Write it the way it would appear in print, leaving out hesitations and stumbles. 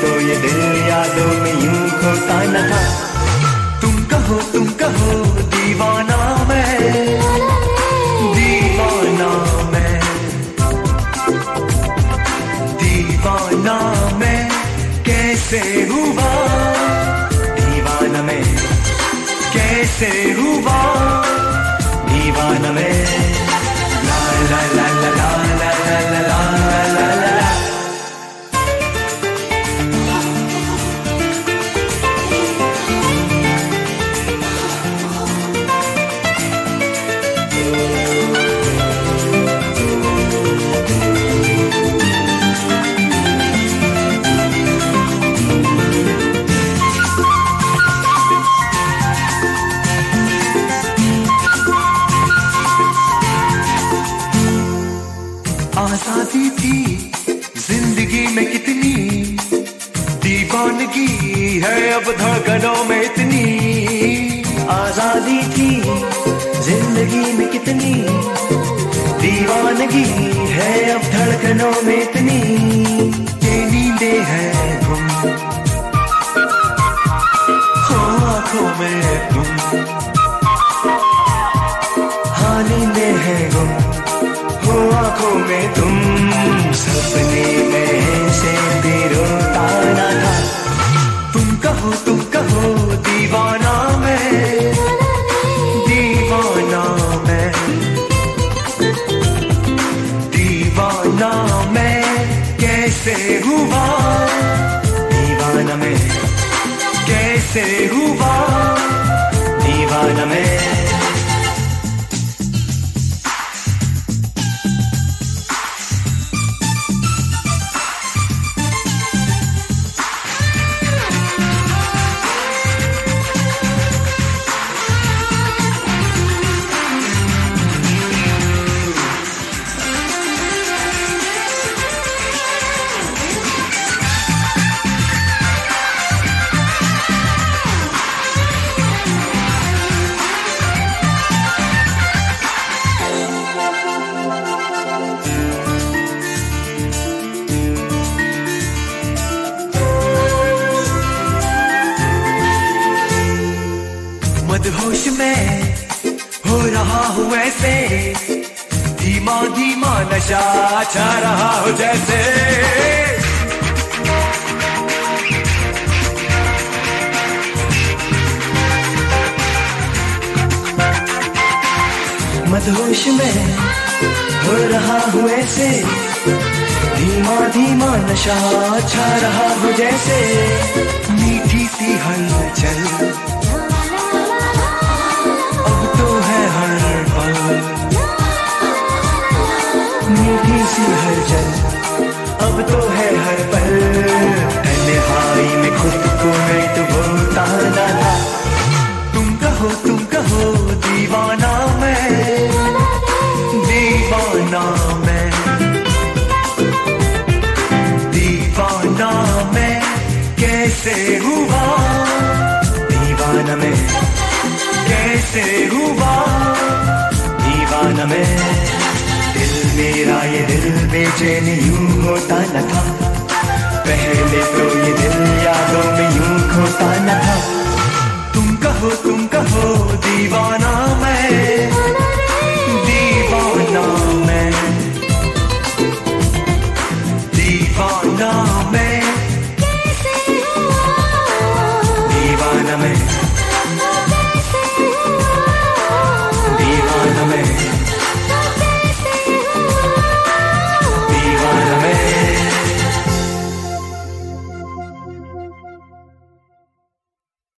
तो ये दिल यादों में यूं खोता न था। तुम कहो दीवाना मैं, दीवाना मैं, दीवाना मैं कैसे हुआ, दीवाना मैं कैसे हुआ, दीवाना मैं। ला ला ला ला ला ला ला ला ला ला ला। आजादी थी जिंदगी में कितनी, दीवानगी है अब धड़कनों में इतनी। आजादी थी जिंदगी में कितनी, दीवानगी है अब धड़कनों में इतनी। ये नींदे हैं गुम हो आंखों में तुम, हाँ नींदे हैं गुम हो आंखों में तुम। सपने में से भी रोता ना था। तुम कहो दीवाना मैं, दीवाना मैं, दीवाना मैं कैसे हुआ, दीवाना मैं कैसे हुआ, दीवाना मैं। मदहोश में हो रहा हूँ ऐसे, धीमा धीमा नशा छा रहा हो जैसे। मदहोश में हो रहा हूँ ऐसे, धीमा धीमा नशा छा रहा हो जैसे। मीठी सी हलचल मीठी सी हलचल अब तो है हर पल। तन्हाई में खुद को मैं तो बोलता ना था। तुम कहो दीवाना मैं, दीवाना मैं, दीवाना मैं कैसे हुआ, दीवाना मैं कैसे हुआ, दीवाना मैं। दिल मेरा ये दिल बेचैन यूं होता न था, पहले तो ये दिल